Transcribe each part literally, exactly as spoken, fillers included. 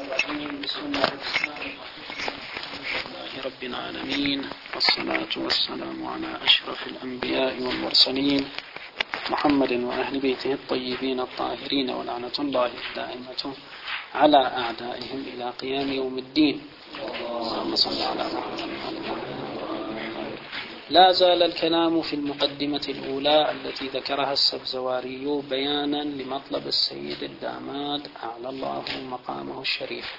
الرحيم. بسم الله الرحمن الرحيم. لله رب العالمين، والصلاة والسلام على أشرف الأنبياء والمرسلين محمد وأهل بيته الطيبين الطاهرين، ولعنة الله الدائمة على أعدائهم إلى قيام يوم الدين. اللهم صل على محمد. لا زال الكلام في المقدمة الأولى التي ذكرها السبزواري بيانا لمطلب السيد الداماد أعلى الله مقامه الشريف،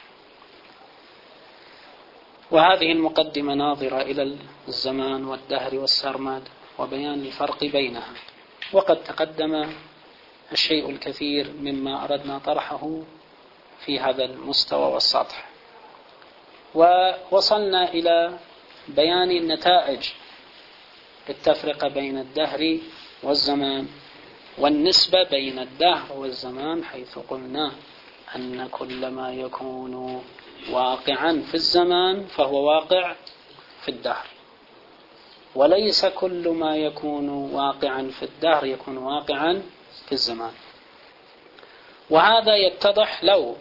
وهذه المقدمة ناظرة إلى الزمان والدهر والسرمد وبيان الفرق بينها، وقد تقدم الشيء الكثير مما أردنا طرحه في هذا المستوى والسطح، ووصلنا إلى بيان النتائج التفرقة بين الدهر والزمان والنسبة بين الدهر والزمان، حيث قلنا أن كل ما يكون واقعا في الزمان فهو واقع في الدهر، وليس كل ما يكون واقعا في الدهر يكون واقعا في الزمان. وهذا يتضح لو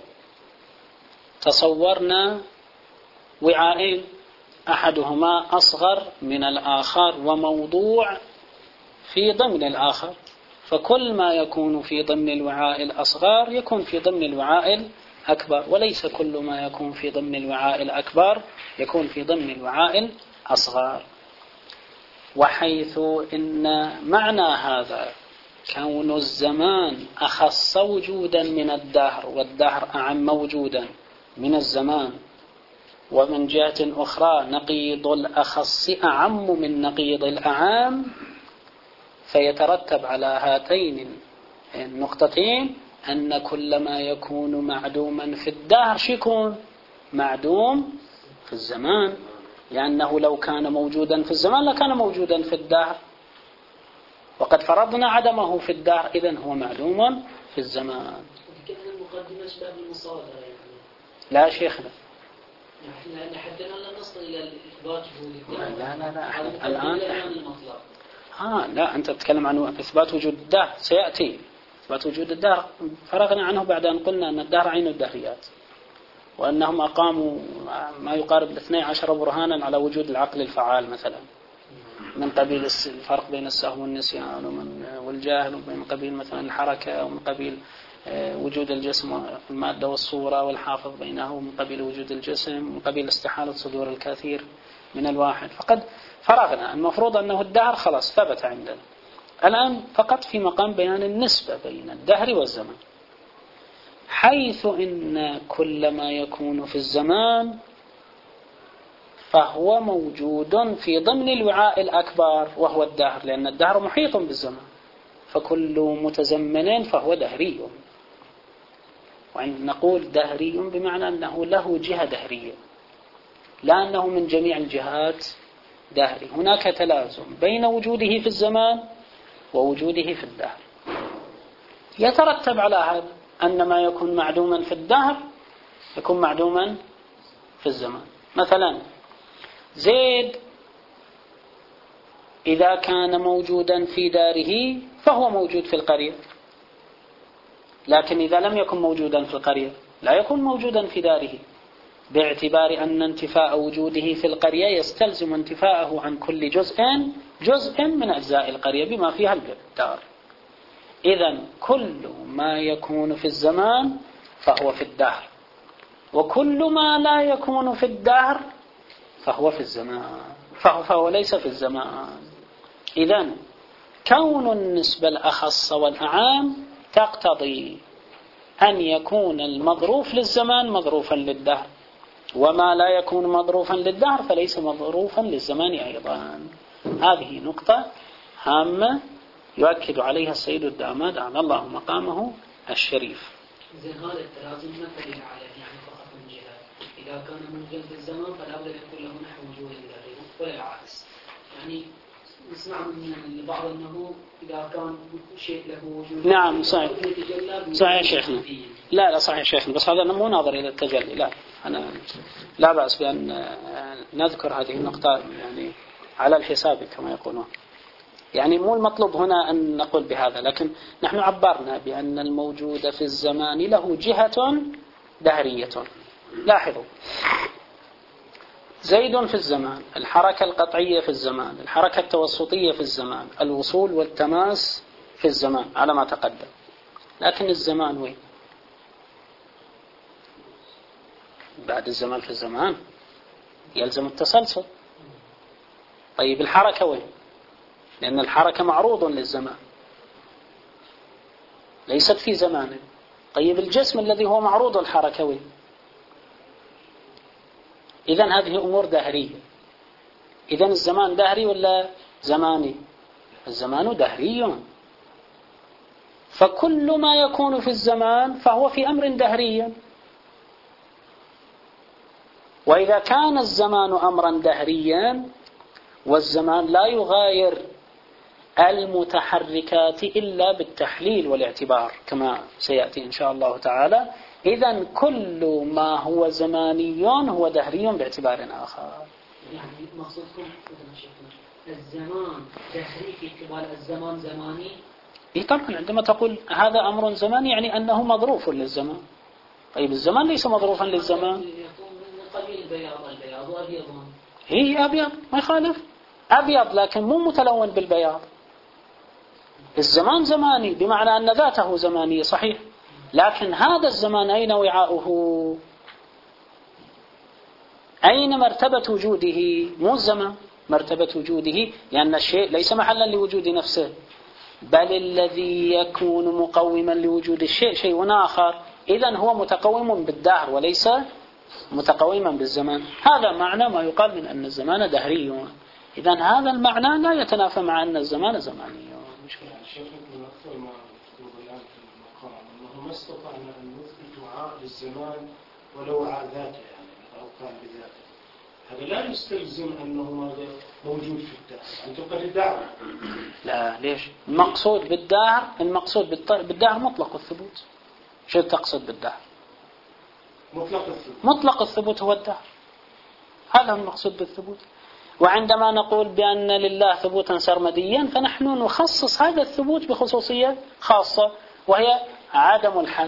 تصورنا وعاءين أحدهما أصغر من الآخر وموضوع في ضمن الآخر، فكل ما يكون في ضمن الوعاء الأصغر يكون في ضمن الوعاء الأكبر، وليس كل ما يكون في ضمن الوعاء الأكبر يكون في ضمن الوعاء الأصغر. وحيث إن معنى هذا كون الزمان أخص وجودا من الدهر والدهر أعم وجودا من الزمان، ومن جهة أخرى نقيض الأخص أعم من نقيض الأعام، فيترتب على هاتين النقطتين أن كل ما يكون معدوما في الدهر يكون معدوم في الزمان، لأنه لو كان موجودا في الزمان لكان موجودا في الدهر، وقد فرضنا عدمه في الدهر، إذن هو معدوم في الزمان. لا شيخنا، حتى لا نصل إلى الإثبات وجود الدهر. لا لا لا الآن آه لا أنت تتكلم عن إثبات وجود الدهر، سيأتي إثبات وجود الدهر، فرغنا عنه بعد أن قلنا أن الدهر عين الدهريات، وأنهم أقاموا ما يقارب الاثني عشر برهانا على وجود العقل الفعال مثلا، من قبيل الفرق بين السهو والنسيان ومن والجهل، ومن قبيل مثلا الحركة، ومن قبيل وجود الجسم المادة والصورة والحافظ بينه، ومن قبيل وجود الجسم، ومن قبيل استحالة صدور الكثير من الواحد. فقد فرغنا، المفروض أنه الدهر خلاص ثبت عندنا، الآن فقط في مقام بيان النسبة بين الدهر والزمان، حيث إن كل ما يكون في الزمان فهو موجود في ضمن الوعاء الأكبر وهو الدهر، لأن الدهر محيط بالزمان، فكل متزمن فهو دهري. وعند نقول دهري بمعنى أنه له جهة دهرية، لا أنه من جميع الجهات دهري. هناك تلازم بين وجوده في الزمان ووجوده في الدهر، يترتب على هذا أن ما يكون معدوما في الدهر يكون معدوما في الزمان. مثلا زيد إذا كان موجودا في داره فهو موجود في القرية، لكن إذا لم يكن موجودا في القرية لا يكون موجودا في داره، باعتبار أن انتفاء وجوده في القرية يستلزم انتفاءه عن كل جزء جزء من أجزاء القرية بما فيها الدار. إذن كل ما يكون في الزمان فهو في الدهر، وكل ما لا يكون في الدهر فهو في الزمان، فهو, فهو ليس في الزمان. إذن كون النسبة الأخص والأعام تقتضي أن يكون المظروف للزمان مظروفا للدهر، وما لا يكون مظروفا للدهر فليس مظروفا للزمان أيضا. هذه نقطة هامة يؤكد عليها السيد الداماد أعلى الله مقامه الشريف. زين، هذا التلازم ما دليل عليه يعني فقط من جهة إذا كان موجود في الزمان فلا بد أن يكون له نحو وجود الدهر ولا العكس. يعني نسمع من بعض أنه إذا كان شيء له وجود نعم صحيح صحيح شيخنا، لا لا صحيح شيخنا، بس هذا مو ناظر إلى التجلي، لا أنا لا بأس بأن نذكر هذه النقطة يعني على الحساب كما يقولون. يعني مو المطلوب هنا أن نقول بهذا، لكن نحن عبرنا بأن الموجود في الزمان له جهة دهرية لاحظوا، زيد في الزمان، الحركة القطعية في الزمان، الحركة التوسطية في الزمان، الوصول والتماس في الزمان على ما تقدم. لكن الزمان وين؟ بعد الزمان في الزمان يلزم التسلسل. طيب الحركة وين؟ لأن الحركة معروض للزمان ليست في زمانه. طيب الجسم الذي هو معروض الحركة وين؟ إذن هذه أمور دهرية. إذن الزمان دهري ولا زماني؟ الزمان دهري، فكل ما يكون في الزمان فهو في أمر دهري. وإذا كان الزمان أمرا دهريا والزمان لا يغاير المتحركات إلا بالتحليل والاعتبار كما سيأتي إن شاء الله تعالى، إذن كل ما هو زماني هو دهري باعتبار آخر. يعني مقصودكم الزمان دهري في اعتبار الزمان زماني؟ إيه طبعا، عندما تقول هذا أمر زماني يعني أنه مظروف للزمان. طيب الزمان ليس مظروفا للزمان. قليل البياض البياض وأبيض. هي أبيض ما يخالف، أبيض لكن مو متلون بالبياض. الزمان زماني بمعنى أن ذاته زمانية صحيح، لكن هذا الزمان أين وعاؤه؟ أين مرتبة وجوده؟ مو الزمان مرتبة وجوده، لأن الشيء ليس محلا لوجود نفسه، بل الذي يكون مقوما لوجود الشيء شيء آخر. إذن هو متقوم بالدهر وليس متقوما بالزمان. هذا معنى ما يقال من أن الزمان دهري. إذن هذا المعنى لا يتنافى مع أن الزمان زماني. شيخ من أكثر ما نقول الآن في المقام أنه ما استطعنا أن نثبت وعاء للزمان ولو وعاء ذاته يعني أو كان بذاته، هذا لا يستلزم أنه موجود في الدهر. أن تقر الدهر. لا، ليش؟ المقصود بالدهر المقصود بالدهر مطلق الثبوت. شو تقصد بالدهر؟ مطلق الثبوت. مطلق الثبوت هو الدهر، هذا المقصود بالثبوت. وعندما نقول بأن لله ثبوتا سرمديا فنحن نخصص هذا الثبوت بخصوصية خاصة، وهي عدم الحد،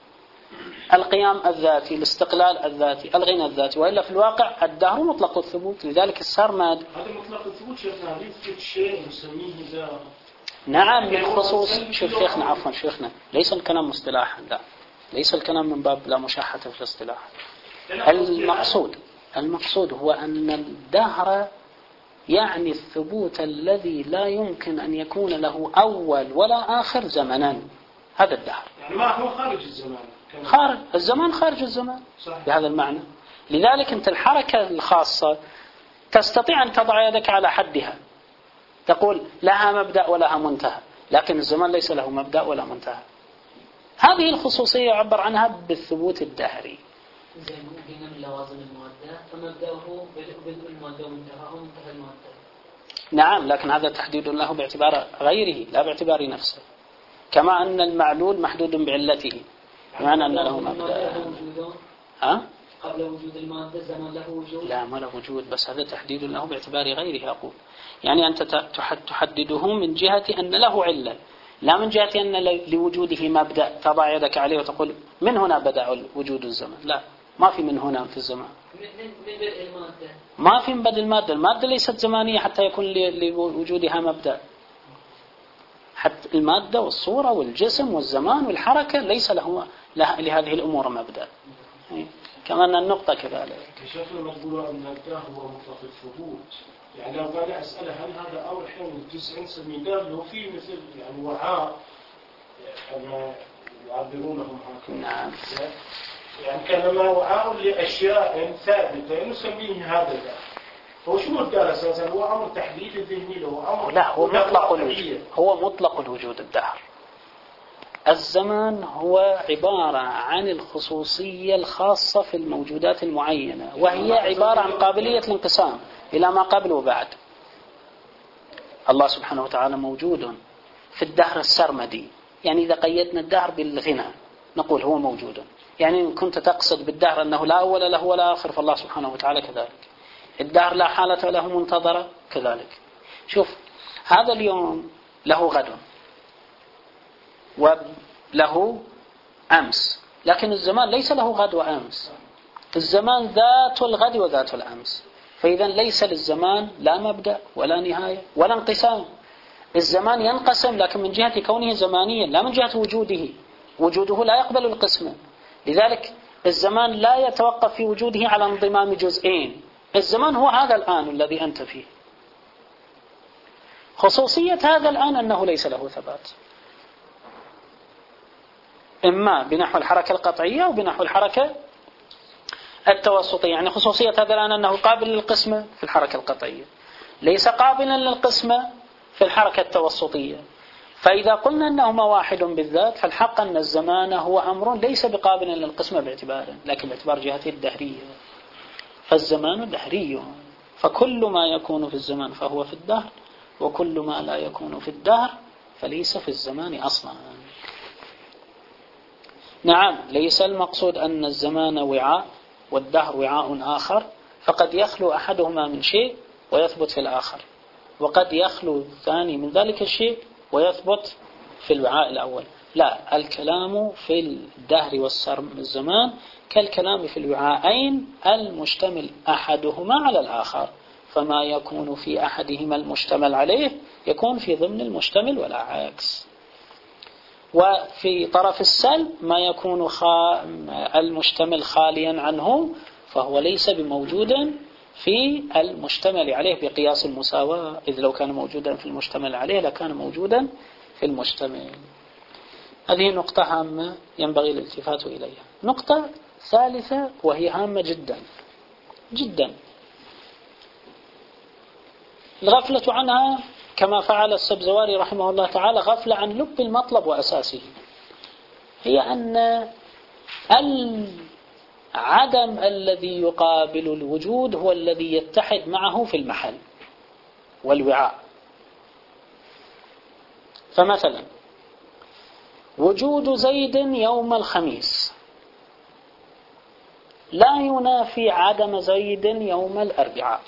القيام الذاتي، الاستقلال الذاتي، الغنى الذاتي. وإلا في الواقع الدهر مطلق الثبوت. لذلك السرمد هذا مطلق الثبوت شيخنا يثبت شيء نسميه ذا. نعم بالخصوص. شوف شيخنا عفوا شيخنا، ليس الكلام مصطلاحا، لا ليس الكلام من باب لا مشاحة في الاصطلاح. المقصود المقصود هو أن الدهر يعني الثبوت الذي لا يمكن أن يكون له أول ولا آخر زمنا. هذا الدهر يعني ما هو خارج الزمان. خارج الزمان خارج الزمان صحيح. بهذا المعنى. لذلك أنت الحركة الخاصة تستطيع أن تضع يدك على حدها، تقول لها مبدأ ولها منتهى، لكن الزمان ليس له مبدأ ولا منتهى. هذه الخصوصية يعبر عنها بالثبوت الدهري. زي ما قلنا من لوازم المادة فمبدأه بدء المادة ومنتهاه منتهى المادة. نعم، لكن هذا تحديد له باعتبار غيره لا باعتبار نفسه، كما أن المعلول محدود بعلته، بمعنى أن له مبدأ. ها؟ قبل وجود المادة زمان له وجود؟ لا ما له وجود، بس هذا تحديد له باعتبار غيره. أقول يعني أنت تحدده من جهة أن له علة، لا من جهة أن لوجوده مبدأ تضع يدك عليه وتقول من هنا بدأ وجود الزمن. لا، ما في من هنا في الزمان. من بدء المادة ما في من بدء المادة. المادة ليست زمانية حتى يكون لوجودها مبدأ. حتى المادة والصورة والجسم والزمان والحركة ليس له لهذه الأمور مبدأ. كما أن النقطة كذلك. شيخنا نقول أن الدهر هو مطلق الثبوت. يعني لو كان أسأله هل هذا أول حين الجزء نسميه دهر لو فيه مثل يعني وعاء كما يعبرونهم هكذا. نعم. يعني كانما وعاء لأشياء ثابتة نسميه هذا الدهر. هو شو الدهر أساسا؟ هو أمر تحديد ذهني له أمر. لا، هو مطلق الوجود. هو مطلق الوجود الدهر. الزمان هو عبارة عن الخصوصية الخاصة في الموجودات المعينة، وهي عبارة عن قابلية الانقسام إلى ما قبل وبعد. الله سبحانه وتعالى موجود في الدهر السرمدي، يعني إذا قيدنا الدهر بالغنى نقول هو موجود. يعني إن كنت تقصد بالدهر أنه لا أول له ولا آخر، فالله سبحانه وتعالى كذلك. الدهر لا حالة له منتظرة كذلك. شوف، هذا اليوم له غد وله أمس، لكن الزمان ليس له غد وأمس. الزمان ذات الغد وذات الأمس، فإذا ليس للزمان لا مبدأ ولا نهاية ولا انقسام. الزمان ينقسم لكن من جهة كونه زمانيا لا من جهة وجوده، وجوده لا يقبل القسمة. لذلك الزمان لا يتوقف في وجوده على انضمام جزئين، الزمان هو هذا الآن الذي أنت فيه. خصوصية هذا الآن أنه ليس له ثبات، إما بنحو الحركة القطعية أو بنحو الحركة التوسطية. يعني خصوصية هذا الآن أنه قابل للقسمة في الحركة القطعية، ليس قابلا للقسمة في الحركة التوسطية. فإذا قلنا أنهما واحد بالذات، فالحق أن الزمان هو أمر ليس بقابل للقسمة باعتباره، لكن باعتبار جهته الدهرية. فالزمان دهري، فكل ما يكون في الزمان فهو في الدهر، وكل ما لا يكون في الدهر فليس في الزمان أصلا. نعم، ليس المقصود أن الزمان وعاء والدهر وعاء آخر، فقد يخلو أحدهما من شيء ويثبت في الآخر، وقد يخلو الثاني من ذلك الشيء ويثبت في الوعاء الأول. لا، الكلام في الدهر والزمان كالكلام في الوعاءين المشتمل أحدهما على الآخر، فما يكون في أحدهما المشتمل عليه يكون في ضمن المشتمل ولا عكس. وفي طرف السلب ما يكون خا... المشتمل خاليا عنه فهو ليس بموجود في المشتمل عليه بقياس المساواة، إذ لو كان موجودا في المشتمل عليه لكان موجودا في المشتمل. هذه نقطة هامة ينبغي الالتفات إليها. نقطة ثالثة وهي هامة جدا جدا، الغفلة عنها كما فعل السبزواري رحمه الله تعالى غفلة عن لب المطلب وأساسه، هي أن العدم الذي يقابل الوجود هو الذي يتحد معه في المحل والوعاء. فمثلا وجود زيد يوم الخميس لا ينافي عدم زيد يوم الأربعاء.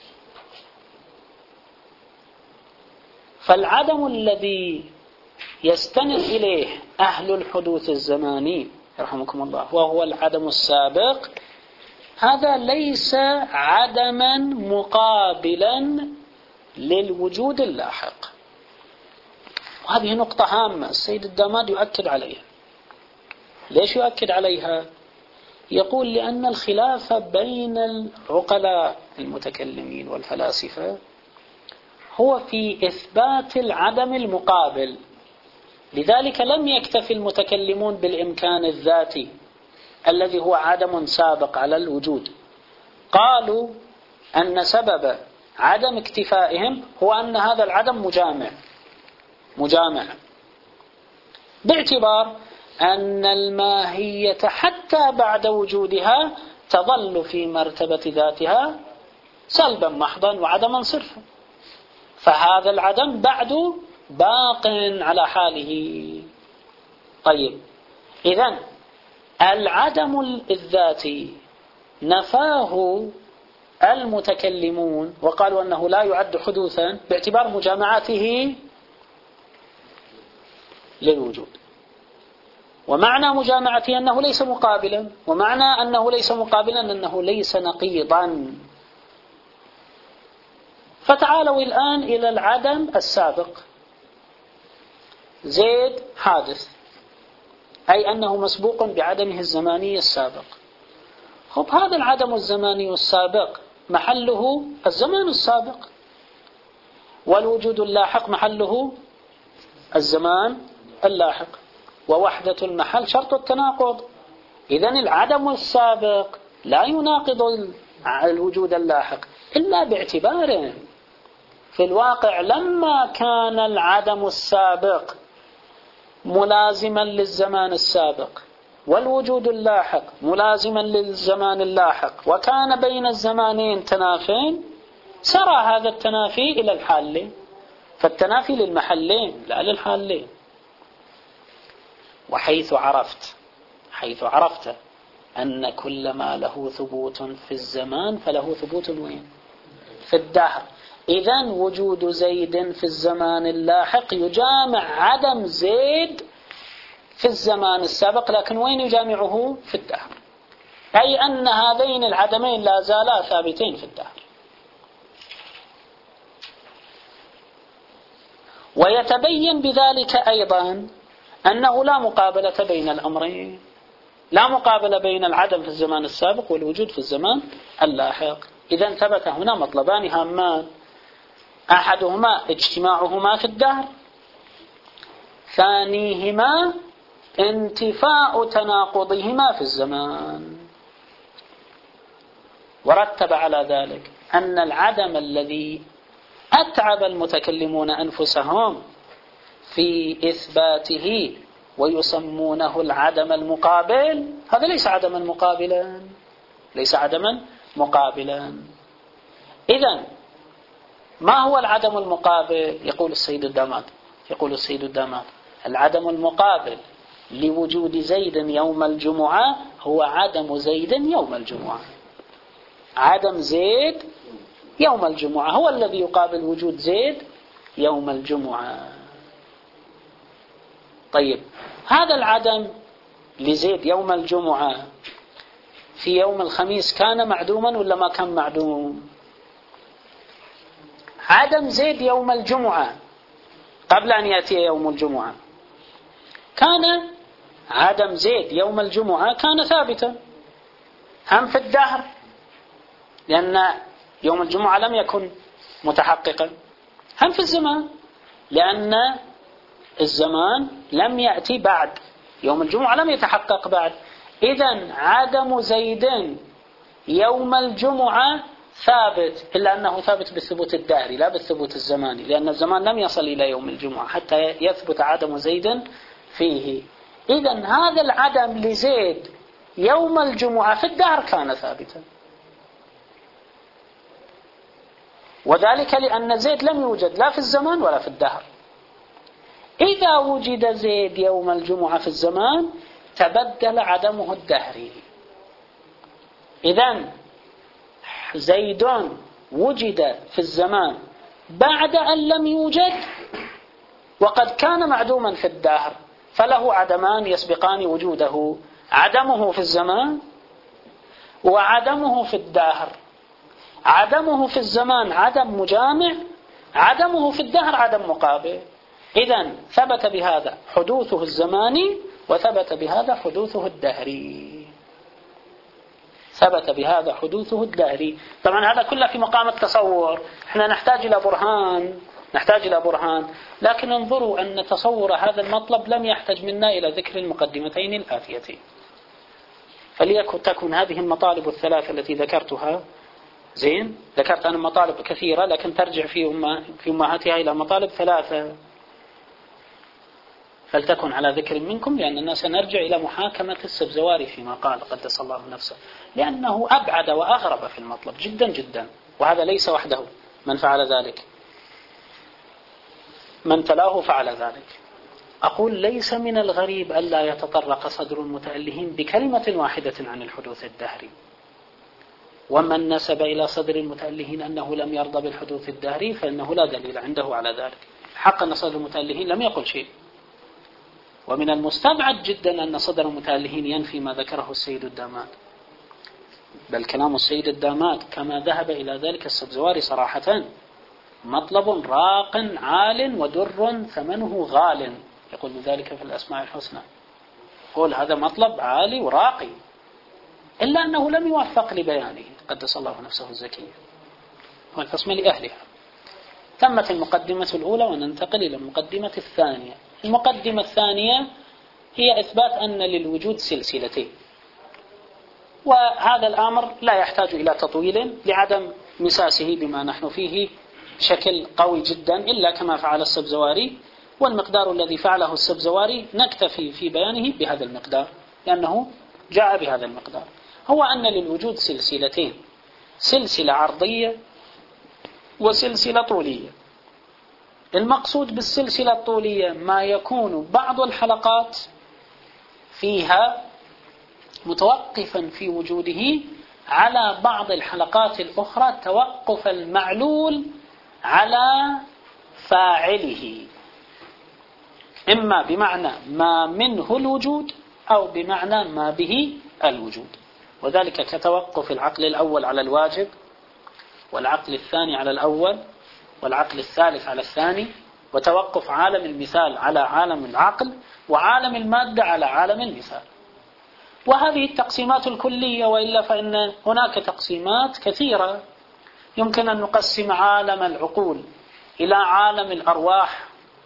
فالعدم الذي يستند إليه أهل الحدوث الزماني رحمكم الله وهو العدم السابق، هذا ليس عدما مقابلا للوجود اللاحق. وهذه نقطة هامة السيد الداماد يؤكد عليها. ليش يؤكد عليها؟ يقول لأن الخلاف بين العقلاء المتكلمين والفلاسفة هو في إثبات العدم المقابل. لذلك لم يكتفي المتكلمون بالإمكان الذاتي الذي هو عدم سابق على الوجود، قالوا أن سبب عدم اكتفائهم هو أن هذا العدم مجامع مجامع باعتبار أن الماهية حتى بعد وجودها تظل في مرتبة ذاتها سلبا محضا وعدما صرفا، فهذا العدم بعد باق على حاله. طيب، إذن العدم الذاتي نفاه المتكلمون وقالوا أنه لا يعد حدوثا باعتبار مجامعته للوجود، ومعنى مجامعته أنه ليس مقابلا، ومعنى أنه ليس مقابلا أنه ليس نقيضا. فتعالوا الآن إلى العدم السابق. زيد حادث، أي أنه مسبوق بعدمه الزماني السابق. خب هذا العدم الزماني السابق محله الزمان السابق، والوجود اللاحق محله الزمان اللاحق، ووحدة المحل شرط التناقض. إذن العدم السابق لا يناقض الوجود اللاحق إلا باعتباره. في الواقع لما كان العدم السابق ملازما للزمان السابق والوجود اللاحق ملازما للزمان اللاحق وكان بين الزمانين تنافين، سرى هذا التنافي إلى الحالين، فالتنافي للمحلين لا للحالين. وحيث عرفت حيث عرفت أن كل ما له ثبوت في الزمان فله ثبوت وين؟ في الدهر. إذن وجود زيد في الزمان اللاحق يجامع عدم زيد في الزمان السابق، لكن وين يجامعه؟ في الدهر. أي أن هذين العدمين لا زالا ثابتين في الدهر. ويتبين بذلك أيضا أنه لا مقابلة بين الأمرين، لا مقابلة بين العدم في الزمان السابق والوجود في الزمان اللاحق. إذن ثبت هنا مطلبان هامان، أحدهما اجتماعهما في الدهر، ثانيهما انتفاء تناقضهما في الزمان. ورتب على ذلك أن العدم الذي أتعب المتكلمون أنفسهم في إثباته ويسمونه العدم المقابل، هذا ليس عدما مقابلا، ليس عدما مقابلا. إذن ما هو العدم المقابل؟ يقول السيد الداماد يقول السيد الداماد العدم المقابل لوجود زيد يوم الجمعة هو عدم زيد يوم الجمعة. عدم زيد يوم الجمعة هو الذي يقابل وجود زيد يوم الجمعة. طيب، هذا العدم لزيد يوم الجمعة في يوم الخميس كان معدوما ولا ما كان معدوم؟ عدم زيد يوم الجمعة قبل أن يأتي يوم الجمعة كان عدم زيد يوم الجمعة كان ثابتا، هم في الدهر لأن يوم الجمعة لم يكن متحققا، هم في الزمان لأن الزمان لم يأتي بعد، يوم الجمعة لم يتحقق بعد. إذن عدم زيد يوم الجمعة ثابت، إلا أنه ثابت بالثبوت الدهري لا بالثبوت الزماني، لأن الزمان لم يصل إلى يوم الجمعة حتى يثبت عدم زيد فيه. إذن هذا العدم لزيد يوم الجمعة في الدهر كان ثابتا، وذلك لأن زيد لم يوجد لا في الزمان ولا في الدهر. إذا وجد زيد يوم الجمعة في الزمان تبدل عدمه الدهري. إذن زيد وجد في الزمان بعد أن لم يوجد وقد كان معدوما في الدهر، فله عدمان يسبقان وجوده، عدمه في الزمان وعدمه في الدهر. عدمه في الزمان عدم مجامع، عدمه في الدهر عدم مقابل. إذن ثبت بهذا حدوثه الزماني وثبت بهذا حدوثه الدهري، ثبت بهذا حدوثه الدهري. طبعا هذا كله في مقام التصور، احنا نحتاج إلى برهان نحتاج إلى برهان لكن انظروا أن تصور هذا المطلب لم يحتاج منا إلى ذكر المقدمتين الآتيتين. فليكن تكن هذه المطالب الثلاثة التي ذكرتها زين، ذكرت أنا مطالب كثيرة لكن ترجع في أم في أمهاتها إلى مطالب ثلاثة، فلتكن على ذكر منكم، لأننا سنرجع إلى محاكمة السبزواري فيما قال قدس الله نفسه، لأنه أبعد وأغرب في المطلب جدا جدا، وهذا ليس وحده، من فعل ذلك من تلاه فعل ذلك. أقول ليس من الغريب ألا يتطرق صدر المتألهين بكلمة واحدة عن الحدوث الدهري، ومن نسب إلى صدر المتألهين أنه لم يرضى بالحدوث الدهري فإنه لا دليل عنده على ذلك. حقا أن صدر المتألهين لم يقل شيء، ومن المستبعد جدا أن صدر المتألهين ينفي ما ذكره السيد الداماد، بل كلام السيد الداماد كما ذهب إلى ذلك السبزواري صراحة مطلب راق عال ودر ثمنه غال، يقول ذلك في الأسماء الحسنى، يقول هذا مطلب عالي وراقي، إلا أنه لم يوفق لبيانه قدس الله نفسه الزكية، والقسم لأهلها. تمت المقدمة الأولى وننتقل إلى المقدمة الثانية. المقدمة الثانية هي إثبات أن للوجود سلسلتين، وهذا الأمر لا يحتاج إلى تطويل لعدم مساسه بما نحن فيه بشكل قوي جدا، إلا كما فعل السبزواري، والمقدار الذي فعله السبزواري نكتفي في بيانه بهذا المقدار لأنه جاء بهذا المقدار. هو أن للوجود سلسلتين، سلسلة عرضية وسلسلة طولية. المقصود بالسلسلة الطولية ما يكون بعض الحلقات فيها متوقفا في وجوده على بعض الحلقات الأخرى توقف المعلول على فاعله، إما بمعنى ما منه الوجود أو بمعنى ما به الوجود. وذلك كتوقف العقل الأول على الواجب، والعقل الثاني على الأول، والعقل الثالث على الثاني، وتوقف عالم المثال على عالم العقل، وعالم المادة على عالم المثال. وهذه التقسيمات الكلية، وإلا فإن هناك تقسيمات كثيرة. يمكن أن نقسم عالم العقول إلى عالم الأرواح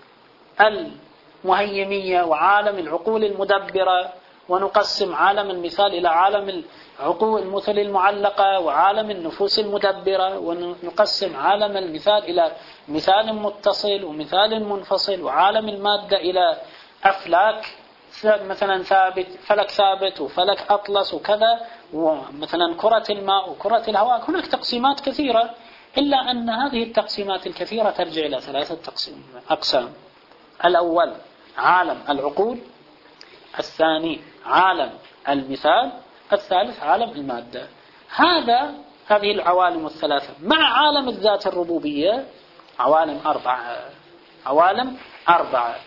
المهيمية وعالم العقول المدبرة، ونقسم عالم المثال إلى عالم العقول المثل المعلقة وعالم النفوس المدبرة، ونقسم عالم المثال إلى مثال متصل ومثال منفصل، وعالم المادة إلى أفلاك مثلا ثابت، فلك ثابت وفلك أطلس وكذا، ومثلا كرة الماء وكرة الهواء. هناك تقسيمات كثيرة، إلا أن هذه التقسيمات الكثيرة ترجع إلى ثلاثة تقسيم أقسام. الأول عالم العقول، الثاني عالم المثال، الثالث عالم المادة. هذا هذه العوالم الثلاثة مع عالم الذات الربوبية عوالم أربعة. عوالم أربعة.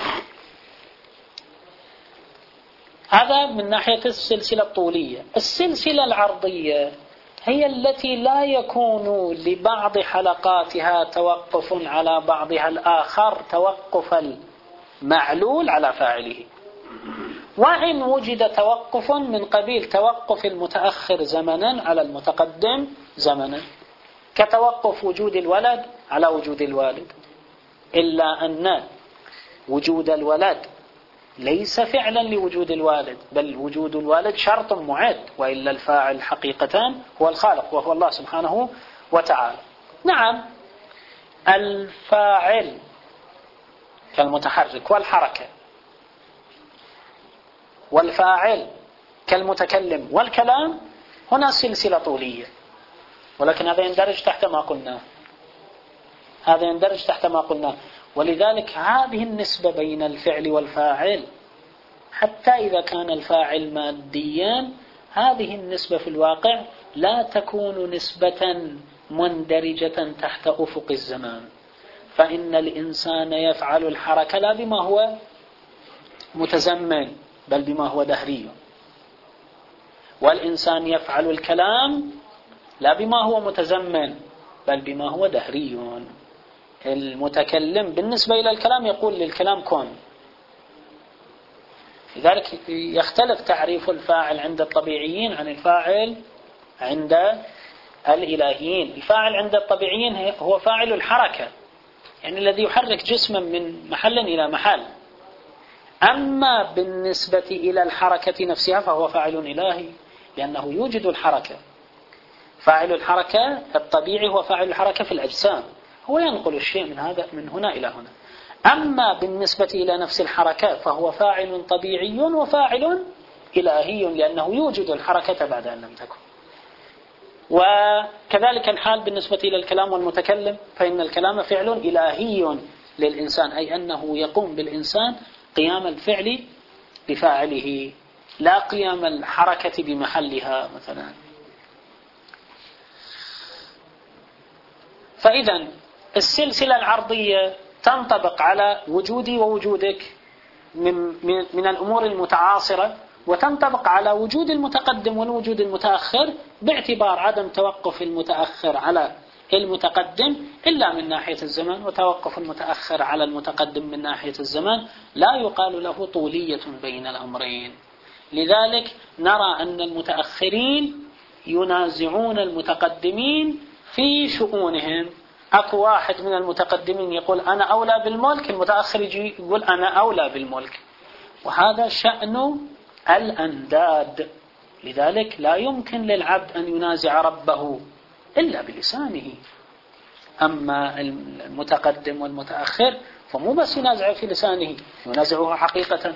هذا من ناحية السلسلة الطولية. السلسلة العرضية هي التي لا يكون لبعض حلقاتها توقف على بعضها الآخر توقف المعلول على فاعله. وإن وجد توقف من قبيل توقف المتأخر زمنا على المتقدم زمنا، كتوقف وجود الولد على وجود الوالد، إلا أن وجود الولد ليس فعلا لوجود الوالد، بل وجود الوالد شرط معد، وإلا الفاعل حقيقة هو الخالق وهو الله سبحانه وتعالى. نعم، الفاعل كالمتحرك والحركة، والفاعل كالمتكلم والكلام، هنا سلسلة طولية، ولكن هذا يندرج تحت ما قلنا هذا يندرج تحت ما قلنا ولذلك هذه النسبة بين الفعل والفاعل، حتى إذا كان الفاعل ماديا، هذه النسبة في الواقع لا تكون نسبة مندرجة تحت أفق الزمان، فإن الإنسان يفعل الحركة لا بما هو متزمن بل بما هو دهري، والإنسان يفعل الكلام لا بما هو متزمن بل بما هو دهري. المتكلم بالنسبة إلى الكلام يقول للكلام كن. لذلك يختلف تعريف الفاعل عند الطبيعيين عن الفاعل عند الإلهيين. الفاعل عند الطبيعيين هو فاعل الحركة، يعني الذي يحرك جسما من محل إلى محل. أما بالنسبة إلى الحركة نفسها فهو فاعل إلهي، لأنه يوجد الحركة. فاعل الحركة الطبيعي هو فاعل الحركة في الأجسام، هو ينقل الشيء من هذا من هنا إلى هنا. أما بالنسبة إلى نفس الحركة فهو فاعل طبيعي وفاعل إلهي، لأنه يوجد الحركة بعد أن لم تكن. وكذلك الحال بالنسبة إلى الكلام والمتكلم، فإن الكلام فعل إلهي للإنسان، أي أنه يقوم بالإنسان قيام الفعل بفاعله، لا قيام الحركة بمحلها مثلا. فإذا السلسلة العرضية تنطبق على وجودي ووجودك من, من, من الأمور المتعاصرة، وتنطبق على وجود المتقدم والوجود المتأخر باعتبار عدم توقف المتأخر على المتقدم إلا من ناحية الزمان، وتوقف المتأخر على المتقدم من ناحية الزمان لا يقال له طولية بين الأمرين. لذلك نرى أن المتأخرين ينازعون المتقدمين في شؤونهم. أكو واحد من المتقدمين يقول أنا أولى بالملك، المتأخر يجي يقول أنا أولى بالملك، وهذا شأن الأنداد. لذلك لا يمكن للعبد أن ينازع ربه إلا بلسانه. أما المتقدم والمتأخر فمو بس ينازع في لسانه، ينازعه حقيقة.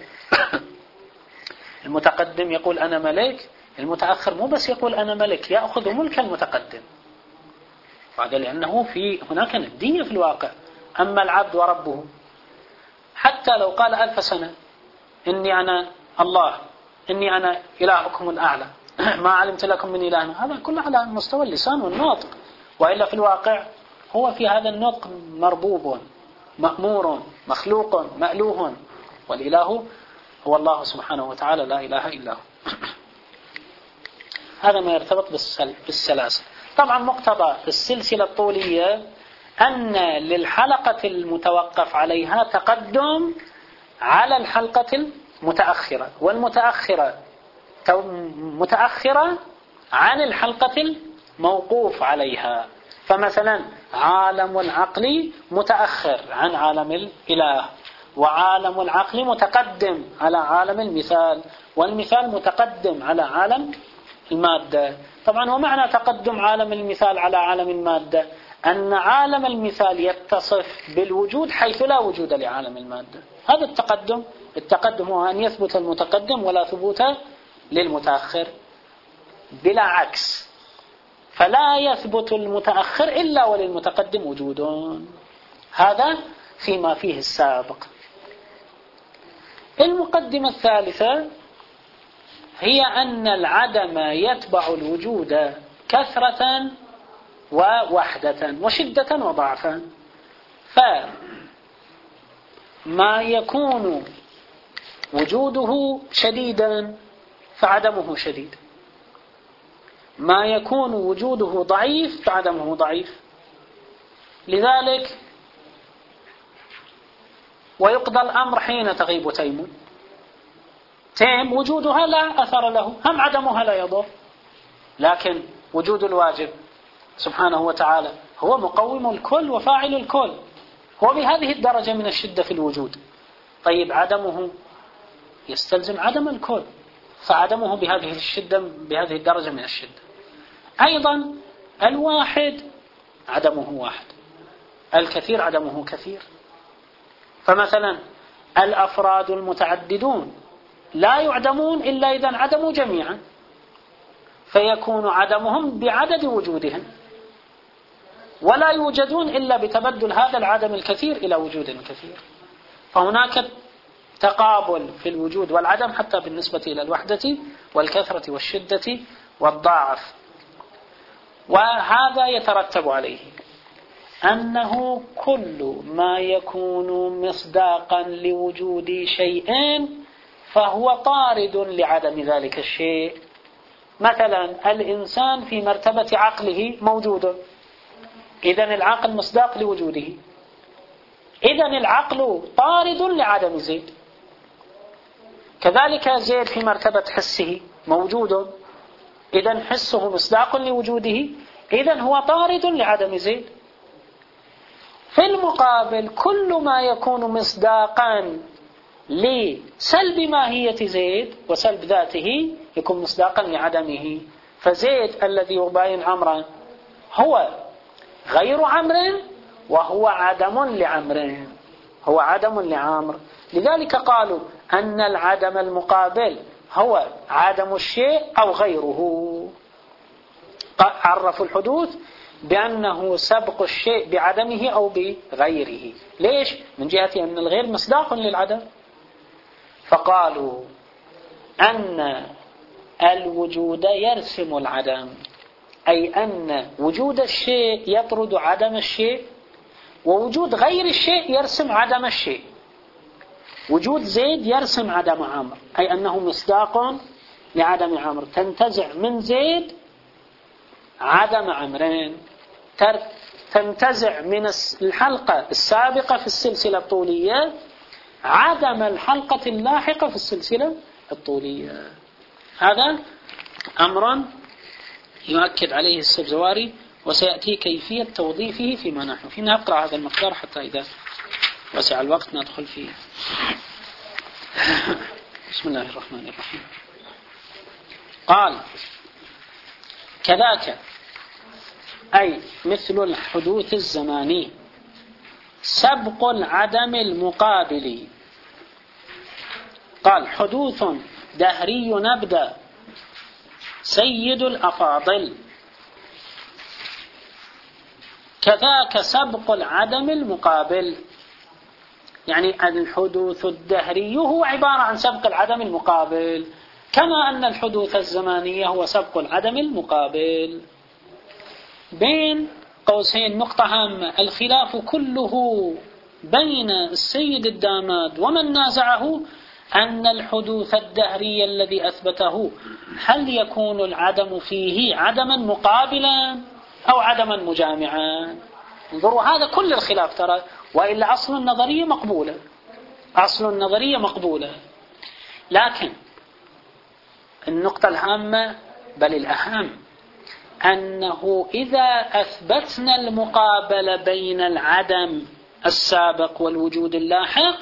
المتقدم يقول أنا ملك، المتأخر مو بس يقول أنا ملك، يأخذ ملك المتقدم، وهذا لأنه في هناك ندية في الواقع. أما العبد وربه حتى لو قال ألف سنة إني أنا الله، إني أنا إلهكم الأعلى، ما علمت لكم من إله، هذا كله على مستوى اللسان والنطق، وإلا في الواقع هو في هذا النطق مربوب مأمور مخلوق مألوه، والإله هو الله سبحانه وتعالى لا إله إلا هو. هذا ما يرتبط بالسلاسل. طبعا مقتضى السلسلة الطولية أن للحلقة المتوقف عليها تقدم على الحلقة المتأخرة، والمتأخرة متأخرة عن الحلقة الموقوف عليها. فمثلا عالم العقل متأخر عن عالم الإله، وعالم العقل متقدم على عالم المثال، والمثال متقدم على عالم المادة. طبعا ومعنى تقدم عالم المثال على عالم المادة أن عالم المثال يتصف بالوجود حيث لا وجود لعالم المادة. هذا التقدم. التقدم هو أن يثبت المتقدم ولا ثبوت للمتأخر، بلا عكس. فلا يثبت المتأخر إلا وللمتقدم وجود. هذا فيما فيه السابق. المقدمة الثالثة هي أن العدم يتبع الوجود كثرة ووحدة وشدة وضعفا. فما يكون وجوده شديدا فعدمه شديد، ما يكون وجوده ضعيف فعدمه ضعيف. لذلك ويقضى الأمر حين تغيب تيم. تيم وجودها لا أثر له، هم عدمها لا يضر، لكن وجود الواجب سبحانه وتعالى هو مقوم الكل وفاعل الكل، هو بهذه الدرجة من الشدة في الوجود. طيب عدمه يستلزم عدم الكل، فعدمه بهذه الشدة بهذه الدرجة من الشدة. أيضا الواحد عدمه واحد، الكثير عدمه كثير. فمثلا الأفراد المتعددون لا يعدمون إلا إذا عدموا جميعا، فيكون عدمهم بعدد وجودهم، ولا يوجدون إلا بتبدل هذا العدم الكثير إلى وجود كثير. فهناك تقابل في الوجود والعدم حتى بالنسبة إلى الوحدة والكثرة والشدة والضعف. وهذا يترتب عليه أنه كل ما يكون مصداقا لوجود شيء فهو طارد لعدم ذلك الشيء. مثلا الإنسان في مرتبة عقله موجود، إذن العقل مصداق لوجوده، إذن العقل طارد لعدم زيد. كذلك زيد في مرتبة حسه موجود، إذن حسه مصداق لوجوده، إذن هو طارد لعدم زيد. في المقابل كل ما يكون مصداقا لسلب ماهية زيد وسلب ذاته يكون مصداقا لعدمه. فزيد الذي يباين عمرا هو غير عمر وهو عدم لعمر، هو عدم لعمر. لذلك قالوا أن العدم المقابل هو عدم الشيء أو غيره. عرفوا الحدوث بأنه سبق الشيء بعدمه أو بغيره. ليش؟ من جهة أن الغير مصداق للعدم. فقالوا أن الوجود يرسم العدم، أي أن وجود الشيء يطرد عدم الشيء، ووجود غير الشيء يرسم عدم الشيء. وجود زيد يرسم عدم عمرو، أي أنه مصداق لعدم عمرو. تنتزع من زيد عدم عمرين، تنتزع من الحلقة السابقة في السلسلة الطولية عدم الحلقة اللاحقة في السلسلة الطولية. هذا أمر يؤكد عليه السبزواري، وسيأتي كيفية توظيفه فيما نحن فيه. نقرأ هذا المقدار حتى إذا وسع الوقت ندخل فيه. بسم الله الرحمن الرحيم. قال كذاك أي مثل الحدوث الزماني سبق العدم المقابل. قال حدوث دهري نبدأ سيد الأفاضل، كذاك سبق العدم المقابل. يعني الحدوث الدهري هو عبارة عن سبق العدم المقابل، كما أن الحدوث الزماني هو سبق العدم المقابل. بين قوسين نقطة هامة: الخلاف كله بين السيد الداماد ومن نازعه أن الحدوث الدهري الذي أثبته هل يكون العدم فيه عدما مقابلا أو عدما مجامعا؟ انظروا هذا كل الخلاف ترى، وإلا أصل النظرية مقبولة، أصل النظرية مقبولة. لكن النقطة الهامة بل الأهم أنه إذا أثبتنا المقابلة بين العدم السابق والوجود اللاحق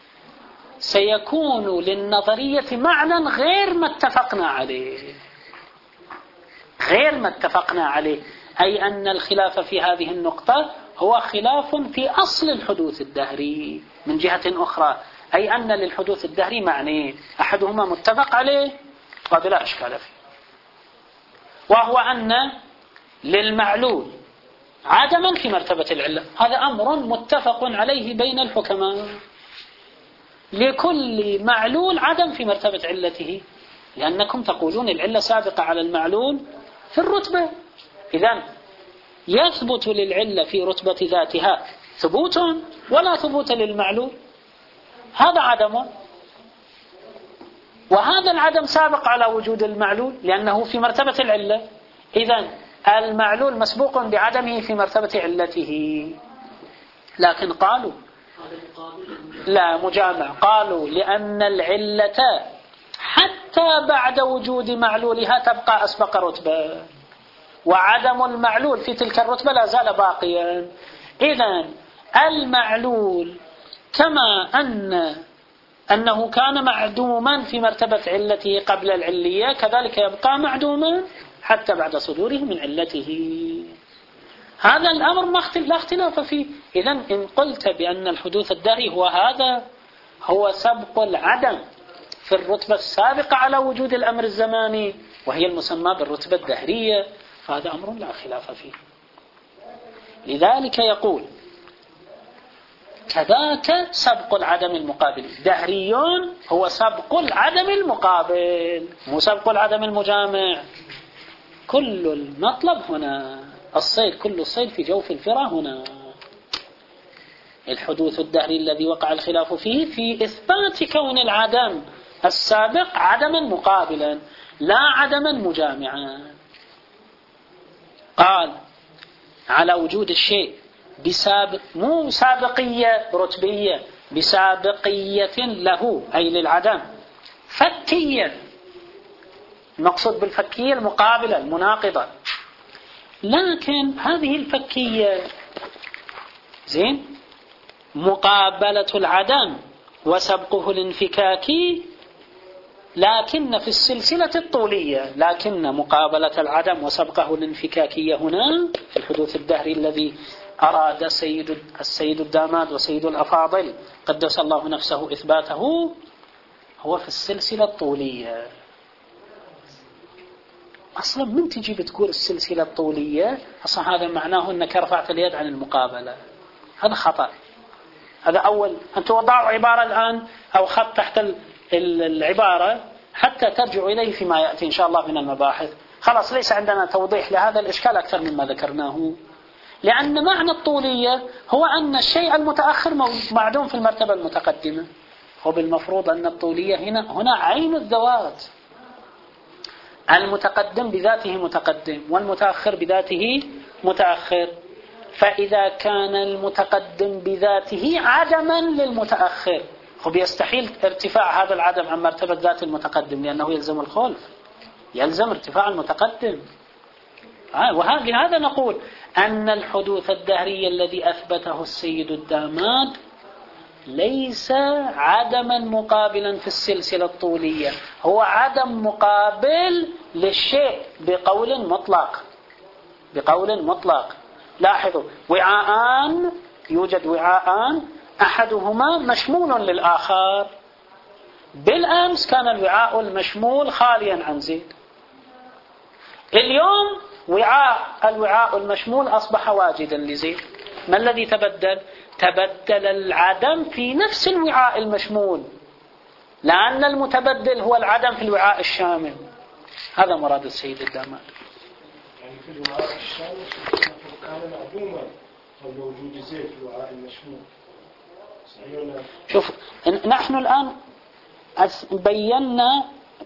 سيكون للنظرية معنى غير ما اتفقنا عليه، غير ما اتفقنا عليه، أي أن الخلاف في هذه النقطة هو خلاف في أصل الحدوث الدهري من جهة أخرى، أي أن للحدوث الدهري معنى أحدهما متفق عليه وهذا لا إشكال فيه، وهو أن للمعلول عدما في مرتبة العلة، هذا أمر متفق عليه بين الحكماء، لكل معلول عدم في مرتبة علته، لأنكم تقولون العلة سابقة على المعلول في الرتبة، إذن يثبت للعلة في رتبة ذاتها ثبوت ولا ثبوت للمعلول، هذا عدم، وهذا العدم سابق على وجود المعلول لأنه في مرتبة العلة، إذن المعلول مسبوق بعدمه في مرتبة علته. لكن قالوا لا مجامع، قالوا لأن العلة حتى بعد وجود معلولها تبقى أسبق رتبة، وعدم المعلول في تلك الرتبة لا زال باقيا. إذن المعلول كما أن أنه كان معدوما في مرتبة علته قبل العلية كذلك يبقى معدوما حتى بعد صدوره من علته. هذا الأمر ما لا اختلاف فيه. إذن إن قلت بأن الحدوث الدهري هو هذا، هو سبق العدم في الرتبة السابقة على وجود الأمر الزماني وهي المسمى بالرتبة الدهرية، فهذا أمر لا خلاف فيه. لذلك يقول كذاك سبق العدم المقابل، دهريون هو سبق العدم المقابل مو سبق العدم المجامع. كل المطلب هنا الصيد، كل الصيد في جوف الفرا هنا. الحدوث الدهري الذي وقع الخلاف فيه في إثبات كون العدم السابق عدما مقابلا لا عدما مجامعا. قال على وجود الشيء بسابق، مو سابقية رتبية، بسابقية له أي للعدم، فكية، المقصود بالفكية المقابلة المناقضة. لكن هذه الفكية زين مقابلة العدم وسبقه الانفكاكي، لكن في السلسلة الطولية، لكن مقابلة العدم وسبقه الانفكاكية هنا في الحدوث الدهري الذي أراد السيد السيد الداماد وسيد الأفاضل قدس الله نفسه إثباته هو في السلسلة الطولية. أصلا من تجي بتقول السلسلة الطولية أصلا هذا معناه أنك رفعت اليد عن المقابلة، هذا خطأ. هذا أول، أنت وضعوا عبارة الآن أو خط تحت العبارة حتى ترجعوا إليه فيما يأتي إن شاء الله من المباحث. خلاص ليس عندنا توضيح لهذا الإشكال أكثر مما ذكرناه، لأن معنى الطولية هو أن الشيء المتأخر معدوم في المرتبة المتقدمة، وبالمفروض أن الطولية هنا هنا عين الذوات، المتقدم بذاته متقدم والمتأخر بذاته متأخر، فإذا كان المتقدم بذاته عدما للمتأخر فبيستحيل ارتفاع هذا العدم عن مرتبة ذات المتقدم لأنه يلزم الخلف، يلزم ارتفاع المتقدم. وهذا نقول أن الحدوث الدهري الذي أثبته السيد الداماد ليس عدما مقابلا في السلسلة الطولية، هو عدم مقابل للشيء بقول مطلق، بقول مطلق. لاحظوا وعاءان، يوجد وعاءان أحدهما مشمول للآخر. بالأمس كان الوعاء المشمول خاليا عن زيد، اليوم وعاء الوعاء المشمول أصبح واجدا لزيد. ما الذي تبدل؟ تبدل العدم في نفس الوعاء المشمول، لأن المتبدل هو العدم في الوعاء الشامل. هذا مراد السيد الداماد. يعني في الوعاء الشامل كان معدوما قبل وجود زيد في الوعاء المشمول. شوف نحن الآن بينا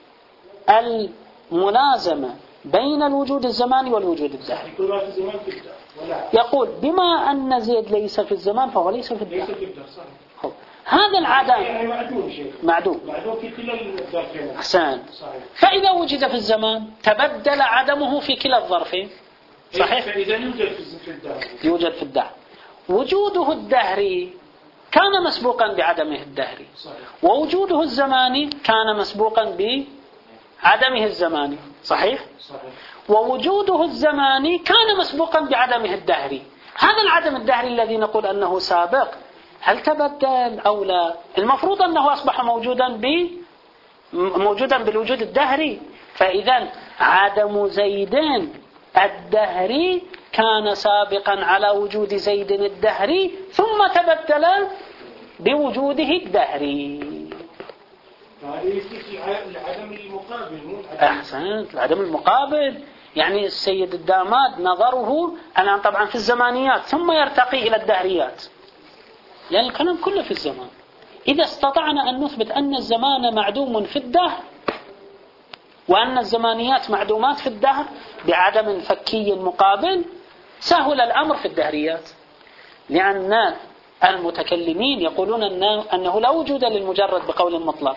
الملازمة بين الوجود الزماني والوجود الدهري. يقول بما أن زيد ليس في الزمان فهو ليس في الدهر. هذا العدم معدوم معدوم في كلا الظرفين. أحسن. فإذا وجد في الزمان تبدل عدمه في كلا الظرفين. صحيح. فإذا يوجد في الدهر يوجد في الدهر. وجوده الدهري كان مسبوقا بعدمه الدهري. صحيح. ووجوده الزماني كان مسبوقا بعدمه الزماني. صحيح. صحيح. ووجوده الزماني كان مسبوقا بعدمه الدهري. هذا العدم الدهري الذي نقول أنه سابق هل تبدل أو لا؟ المفروض أنه أصبح موجودا ب موجودا بالوجود الدهري. فإذا عدم زيد الدهري كان سابقا على وجود زيد الدهري ثم تبدل بوجوده الدهري. العدم المقابل. أحسنت. العدم المقابل يعني السيد الداماد نظره الآن طبعا في الزمانيات ثم يرتقي إلى الدهريات، لأن الكلام كله في الزمان. إذا استطعنا أن نثبت أن الزمان معدوم في الدهر وأن الزمانيات معدومات في الدهر بعدم فكي مقابل سهل الأمر في الدهريات، لأن المتكلمين يقولون أنه لا وجود للمجرد بقول مطلق.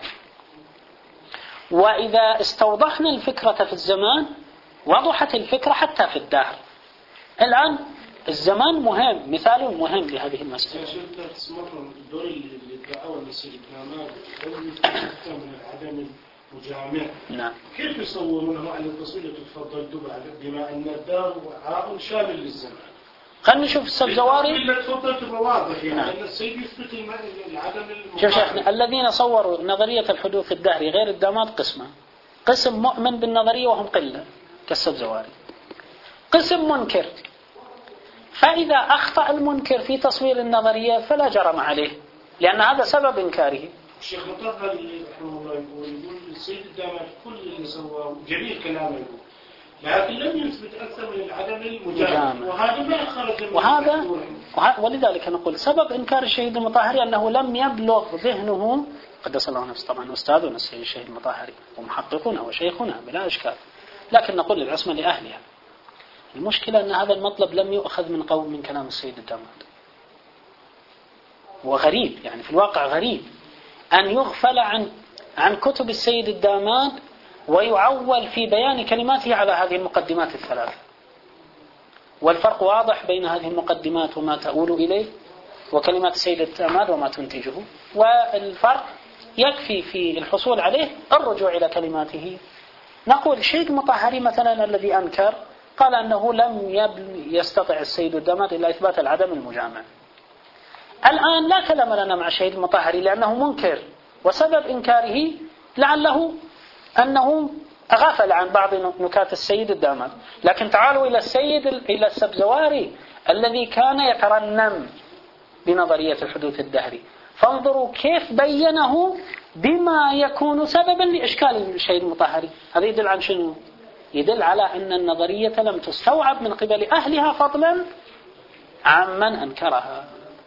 وإذا استوضحنا الفكرة في الزمان وضحت الفكرة حتى في الدهر. الآن الزمان مهم، مثال مهم لهذه المسألة. الدور اللي ادعوا السيد الداماد من العدم المجامع. نعم. كيف يصورونه على التصوير تفضل دبعة بما أن الدار وعاء شامل للزمان؟ خلينا نشوف السبزواري. اللي تفضلت بواضح يعني أن السيد يثبت العدم المجامع. شوف شيخنا، الذين صوروا نظرية الحدوث الدهري غير الداماد قسمة. قسم مؤمن بالنظرية وهم قلة كالسبزواري. قسم منكر. فإذا أخطأ المنكر في تصوير النظرية فلا جرم عليه، لأن هذا سبب إنكاره. الشيخ مطهر رحمه الله يقول السيد الداماد كل اللي سواه جميل كلامه، لكن لم يثبت أكثر من العدم المجامع، وهذا ما خرج من وهذا ولذلك نقول سبب إنكار الشهيد المطهري أنه لم يبلغ ذهنه، قدس الله نفسه طبعا أستاذنا الشهيد المطهري ومحققنا وشيخنا بلا إشكال، لكن نقول للعصمة لأهلها. المشكلة أن هذا المطلب لم يؤخذ من قول من كلام السيد الداماد، وغريب يعني في الواقع غريب أن يغفل عن عن كتب السيد الداماد ويعول في بيان كلماته على هذه المقدمات الثلاثة. والفرق واضح بين هذه المقدمات وما تؤول إليه وكلمات السيد الداماد وما تنتجه، والفرق يكفي في الحصول عليه الرجوع إلى كلماته. نقول الشهيد المطهري مثلا الذي أنكر قال أنه لم يستطع السيد الداماد إلا إثبات العدم المجامع. الآن لا كلام لنا مع الشهيد المطهري لأنه منكر، وسبب إنكاره لعله أنه غفل عن بعض نكات السيد الداماد. لكن تعالوا إلى السيد إلى السبزواري الذي كان يترنم بنظرية الحدوث الدهري، فانظروا كيف بينه بما يكون سببا لإشكال الشهيد المطهري. هذا يدل عن شنو؟ يدل على أن النظرية لم تستوعب من قبل أهلها فضلا عمن أنكرها.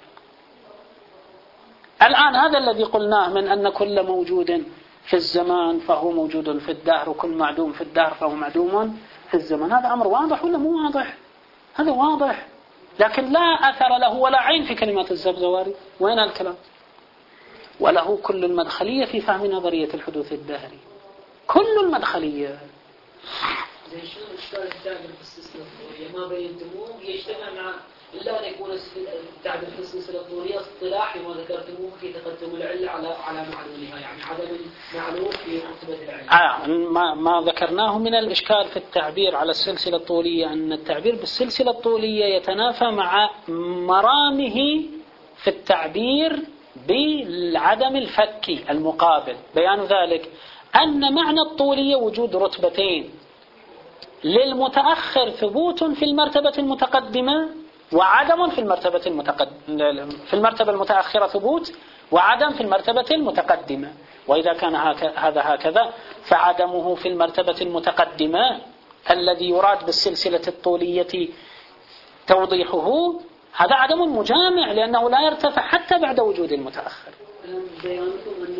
الآن هذا الذي قلناه من أن كل موجود في الزمان فهو موجود في الدهر، وكل معدوم في الدهر فهو معدوم في الزمان، هذا أمر واضح ولا مو واضح؟ هذا واضح، لكن لا أثر له ولا عين في كلمات الزبزواري. وين الكلام؟ وله كل المدخلية في فهم نظرية الحدوث الدهري، كل المدخلية. زي شو إشكال التعبير في السلسلة الطولية ما بينتموه يجتمع مع إلا أن يكون التعبير في السلسلة الطولية اصطلاحي ما ذكرتموه في تقدم العلة على على معلومها، يعني عدم معلوم في رتبة العلة. آه ما ما ذكرناه من الإشكال في التعبير على السلسلة الطولية أن التعبير بالسلسلة الطولية يتنافى مع مرامه في التعبير بالعدم الفكي المقابل. بيان ذلك أن معنى الطولية وجود رتبتين، للمتأخر ثبوت في المرتبة المتقدمة وعدم في المرتبة المتقدمة، في المرتبة المتأخرة ثبوت وعدم في المرتبة المتقدمة. وإذا كان هذا هكذا فعدمه في المرتبة المتقدمة الذي يراد بالسلسلة الطولية توضيحه هذا عدم مجامع، لأنه لا يرتفع حتى بعد وجود المتأخر. بيانكم أنه عند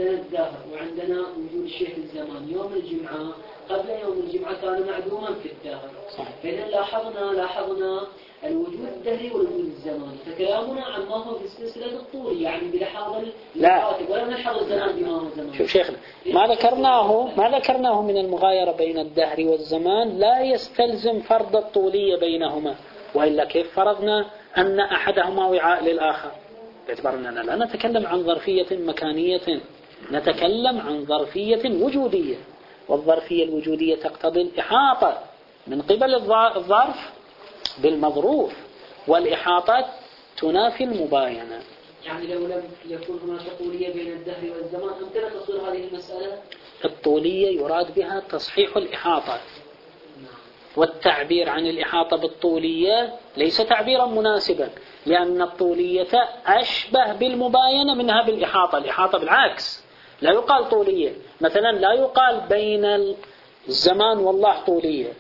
عندنا الدهر وعندنا وجود الشيء في الزمان. يوم الجمعة قبل يوم الجمعة كان معدوما في الدهر، فإذا لاحظنا لاحظنا الوجود الدهري والوجود الزماني، فكلامنا عن ما هو في السلسلة الطولية يعني بلحاظ الكاتب ولا نلحظ الزمان بما هو زمان. شوف شيخنا، ما ذكرناه ما ذكرناه من المغايرة بين الدهر والزمان لا يستلزم فرض الطولية بينهما، وإلا كيف فرضنا أن أحدهما وعاء للآخر؟ باعتبار أننا لا نتكلم عن ظرفية مكانية، نتكلم عن ظرفية وجودية، والظرفية الوجودية تقتضي الإحاطة من قبل الظرف بالمظروف، والإحاطة تنافي المباينة. يعني لو لم يكن هناك طولية بين الدهر والزمان أمكن تصير هذه المسألة؟ الطولية يراد بها تصحيح الإحاطة، والتعبير عن الإحاطة بالطولية ليس تعبيرا مناسبا، لأن الطولية أشبه بالمباينة منها بالإحاطة. الإحاطة بالعكس، لا يقال طولية، مثلا لا يقال بين الزمان والله طولية.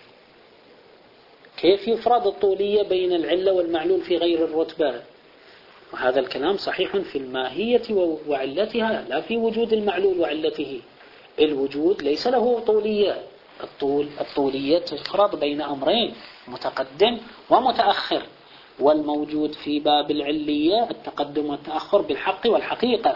كيف يفرض الطولية بين العلة والمعلول في غير الرتبة؟ وهذا الكلام صحيح في الماهية وعلتها، لا في وجود المعلول وعلته. الوجود ليس له طولية، الطول الطولية تفرض بين أمرين متقدم ومتأخر، والموجود في باب العلية التقدم والتأخر بالحق والحقيقة،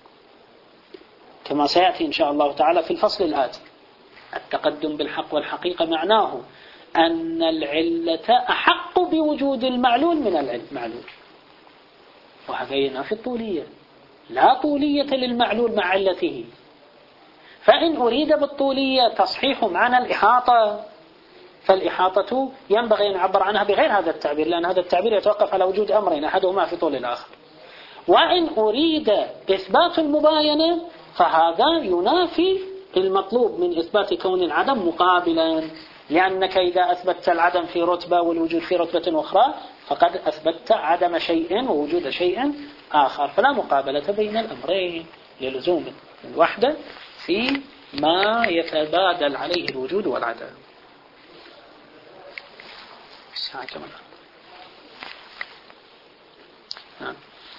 كما سيأتي إن شاء الله تعالى في الفصل الآتي. التقدم بالحق والحقيقة معناه أن العلة أحق بوجود المعلول من المعلول، وهذا ينافي الطولية. لا طولية للمعلول مع علته، فإن أريد بالطولية تصحيح معنى الإحاطة فالإحاطة ينبغي أن نعبر عنها بغير هذا التعبير، لأن هذا التعبير يتوقف على وجود أمرين أحدهما في طول الآخر. وإن أريد إثبات المباينة فهذا ينافي المطلوب من إثبات كون العدم مقابلا، لأنك إذا أثبتت العدم في رتبة والوجود في رتبة أخرى فقد أثبتت عدم شيء ووجود شيء آخر، فلا مقابلة بين الأمرين للزوم الوحدة في ما يتبادل عليه الوجود والعدم. نعم.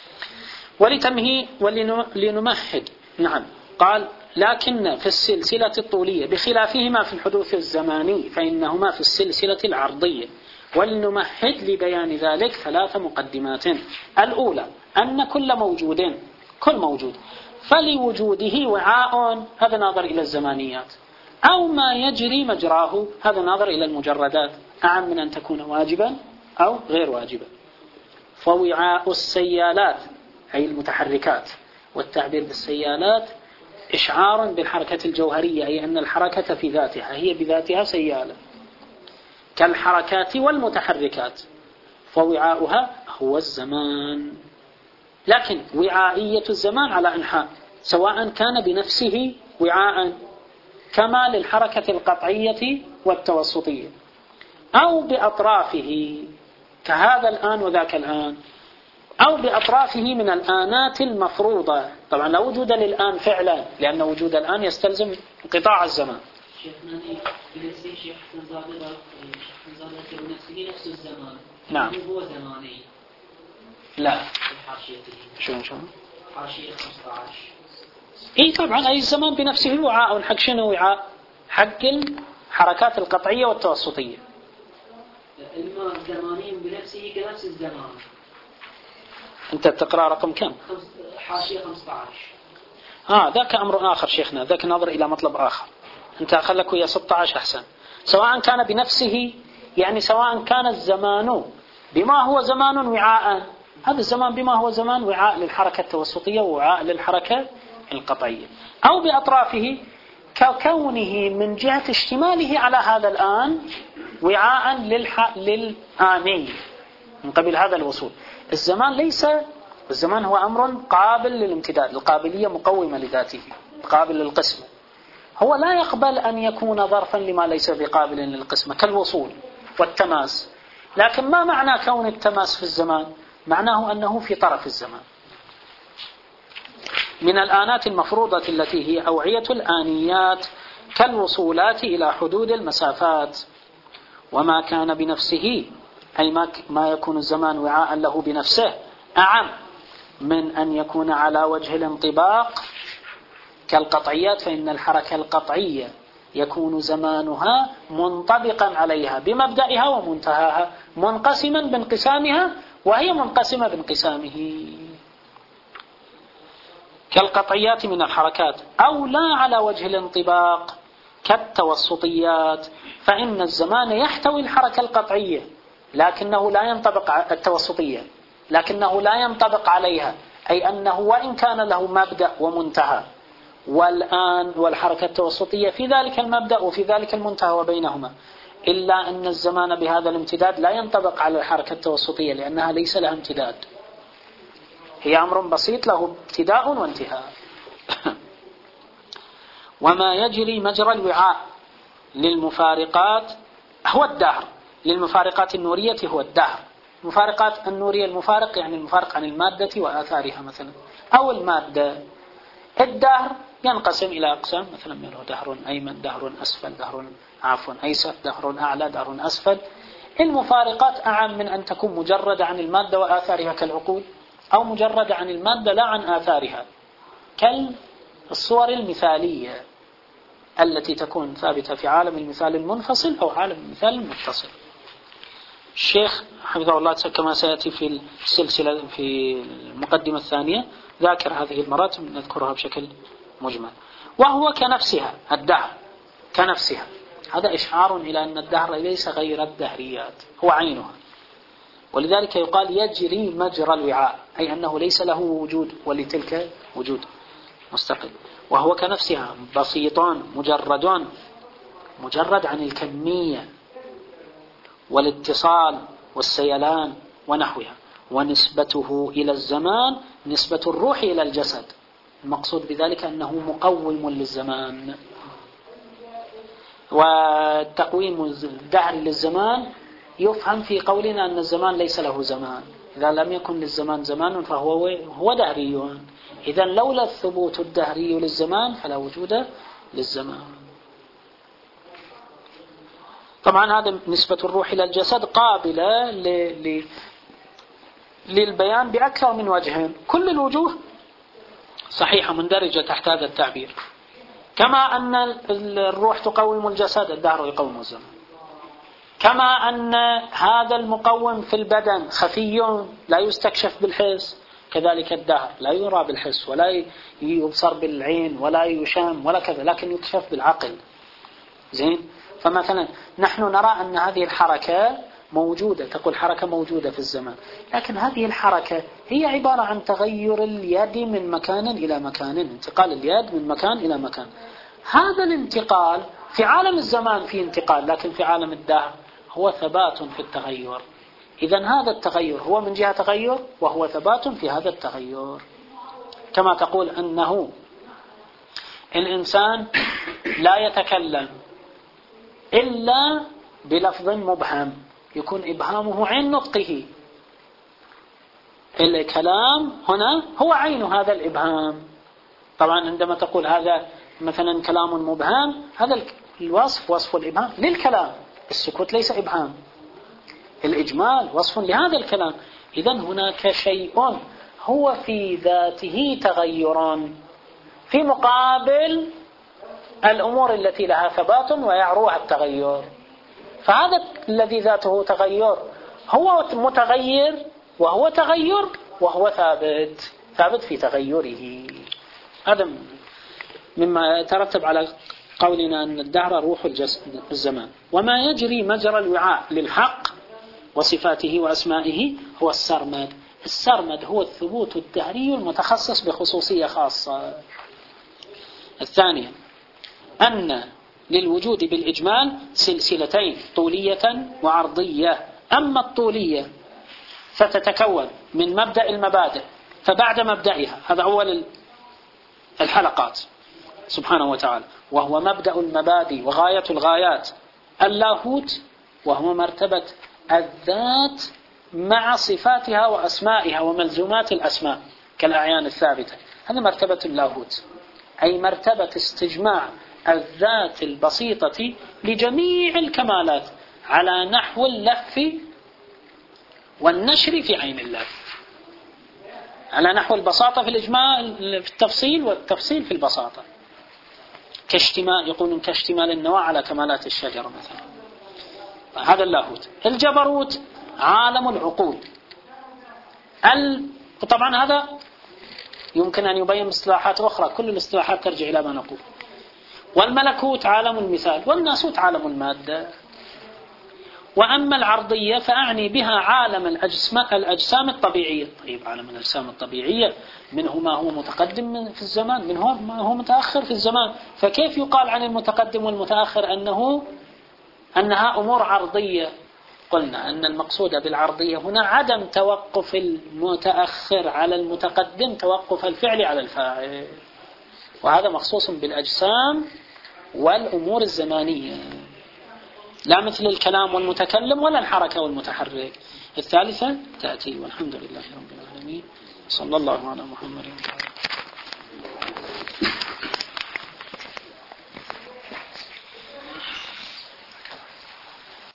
ولتمهي ولنمهد. نعم. قال لكن في السلسلة الطولية بخلافهما في الحدوث الزماني فإنهما في السلسلة العرضية. ولنمهد لبيان ذلك ثلاث مقدمات. الأولى أن كل موجود كل موجود فلوجوده وعاء، هذا ناظر إلى الزمانيات، أو ما يجري مجراه، هذا ناظر إلى المجردات، أعم من أن تكون واجبا أو غير واجبا. فوعاء السيالات أي المتحركات، والتعبير بالسيالات إشعارا بالحركة الجوهرية، أي أن الحركة في ذاتها هي بذاتها سيالة كالحركات والمتحركات، فوعاؤها هو الزمان. لكن وعائية الزمان على أنحاء، سواء كان بنفسه وعاء كما للحركة القطعية والتوسطية، أو بأطرافه كهذا الآن وذاك الآن، أو بأطرافه من الآنات المفروضة. طبعا لا وجود للآن فعلا، لأن وجود الآن يستلزم انقطاع الزمان. شيخنا بنفسه شيخ نزادة بنفسه نفس الزمان. نعم. هو زماني. لا. حاشيته. شو شو؟ حاشية خمسة عشر. إيه طبعا أي الزمان بنفسه وعاء، حق شنو وعاء؟ حق الحركات القطعية والتوسطية. الماء زماني بنفسه كنفس الزمان. أنت تقرأ رقم كم؟ حاشية خمسة عشر. آه ذاك أمر آخر شيخنا، ذاك نظر إلى مطلب آخر. أنت خلك ويا ستة عشر أحسن. سواء كان بنفسه، يعني سواء كان الزمان بما هو زمان وعاء، هذا الزمان بما هو زمان وعاء للحركة التوسطية ووعاء للحركة القطعية، أو بأطرافه ككونه من جهة اشتماله على هذا الآن وعاء للح... للآني من قبل هذا الوصول. الزمان ليس الزمان هو أمر قابل للامتداد، القابلية مقومة لذاته، قابل للقسمة. هو لا يقبل أن يكون ظرفا لما ليس بقابل للقسمة كالوصول والتماس. لكن ما معنى كون التماس في الزمان؟ معناه أنه في طرف الزمان. من الآنات المفروضة التي هي أوعية الآنيات كالوصولات إلى حدود المسافات. وما كان بنفسه أي ما يكون الزمان وعاء له بنفسه أعم من أن يكون على وجه الانطباق كالقطعيات فإن الحركة القطعية يكون زمانها منطبقا عليها بمبدئها ومنتهاها، منقسما بانقسامها وهي منقسمة بانقسامه. كالقطعيات من الحركات، أو لا على وجه الانطباق كالتوسطيات، فإن الزمان يحتوي الحركة القطعية لكنه لا ينطبق التوسطية لكنه لا ينطبق عليها، أي أنه وإن كان له مبدأ ومنتهى، والآن والحركة التوسطية في ذلك المبدأ وفي ذلك المنتهى وبينهما، إلا أن الزمان بهذا الامتداد لا ينطبق على الحركة التوسطية لأنها ليس لها امتداد، هي أمر بسيط له ابتداء وانتهاء. وما يجري مجرى الوعاء للمفارقات هو الدهر، للمفارقات النورية هو الدهر. المفارقات النورية، المفارق يعني المفارق عن المادة وآثارها مثلا، أو المادة. الدهر ينقسم إلى أقسام، مثلا منه دهر أيمن، دهر أسفل، دهر عفوا أيسر، دهر أعلى، دهر أسفل. المفارقات أعم من أن تكون مجرد عن المادة وآثارها كالعقول، أو مجرد عن المادة لا عن آثارها كالصور المثالية التي تكون ثابتة في عالم المثال المنفصل أو عالم المثال المتصل. الشيخ حفظه الله كما سيأتي في السلسلة في المقدمة الثانية ذاكر هذه المراتب، نذكرها بشكل مجمل. وهو كنفسها، الدهر كنفسها، هذا إشعار إلى أن الدهر ليس غير الدهريات، هو عينها. ولذلك يقال يجري مجرى الوعاء، أي أنه ليس له وجود ولتلك وجود مستقل. وهو كنفسها بسيطان مجردان، مجرد عن الكمية والاتصال والسيلان ونحوها. ونسبته إلى الزمان نسبة الروح إلى الجسد، المقصود بذلك أنه مقوم للزمان. والتقويم الدهري للزمان يفهم في قولنا أن الزمان ليس له زمان، إذا لم يكن للزمان زمان فهو هو دهري. إذن لولا الثبوت الدهري للزمان فلا وجود للزمان. طبعا هذا نسبة الروح إلى الجسد قابلة ل... ل... للبيان بأكثر من وجه، كل الوجوه صحيحة مندرجة تحت هذا التعبير. كما أن الروح تقوم الجسد، الدهر يقوم الزمان. كما أن هذا المقوم في البدن خفي لا يستكشف بالحس، كذلك الدهر لا يرى بالحس ولا يبصر بالعين ولا يشام ولا كذا، لكن يكشف بالعقل. زين. فمثلا نحن نرى أن هذه الحركة موجودة، تقول حركة موجودة في الزمان، لكن هذه الحركة هي عبارة عن تغير اليد من مكان إلى مكان، انتقال اليد من مكان إلى مكان. هذا الانتقال في عالم الزمان في انتقال، لكن في عالم الدهر هو ثبات في التغير. إذن هذا التغير هو من جهة تغير، وهو ثبات في هذا التغير. كما تقول أنه الإنسان لا يتكلم إلا بلفظ مبهم يكون إبهامه عين نطقه. الكلام هنا هو عين هذا الإبهام. طبعا عندما تقول هذا مثلا كلام مبهم، هذا الوصف وصف الإبهام للكلام، السكوت ليس إبهام، الإجمال وصف لهذا الكلام. إذن هناك شيء هو في ذاته تغيران في مقابل الأمور التي لها ثبات ويعروها التغير. فهذا الذي ذاته تغير هو متغير وهو تغير وهو ثابت، ثابت في تغيره. هذا مما يترتب على قولنا أن الدهر روح الزمان. وما يجري مجرى الوعاء للحق وصفاته وأسمائه هو السرمد. السرمد هو الثبوت الدهري المتخصص بخصوصية خاصة. الثانية أن للوجود بالإجمال سلسلتين، طولية وعرضية. أما الطولية فتتكون من مبدأ المبادئ، فبعد مبدئها هذا أول الحلقات سبحانه وتعالى، وهو مبدأ المبادئ وغاية الغايات اللاهوت، وهو مرتبة الذات مع صفاتها وأسمائها وملزومات الأسماء كالأعيان الثابتة. هذا مرتبة اللاهوت، أي مرتبة استجماع الذات البسيطة لجميع الكمالات على نحو اللف والنشر في عين الله، على نحو البساطة في الإجمال في التفصيل والتفصيل في البساطة. كاشتمال، يقولون كاشتمال النواة على كمالات الشجرة مثلا. هذا اللاهوت. الجبروت عالم العقول. ال... طبعا هذا يمكن أن يبين باصطلاحات أخرى، كل الاصطلاحات ترجع إلى ما نقول. والملكوت عالم المثال، والناسوت عالم المادة. وأما العرضية فأعني بها عالم الأجسام الطبيعية. طيب عالم الأجسام الطبيعية منه ما هو متقدم في الزمان، منه ما هو متأخر في الزمان، فكيف يقال عن المتقدم والمتأخر أنه أنها أمور عرضية؟ قلنا أن المقصود بالعرضية هنا عدم توقف المتأخر على المتقدم، توقف الفعل على الفاعل، وهذا مخصوص بالأجسام والأمور الزمانية، لا مثل الكلام والمتكلم ولا الحركة والمتحرك. الثالثة تأتي. والحمد لله رب العالمين، صلى الله على محمد.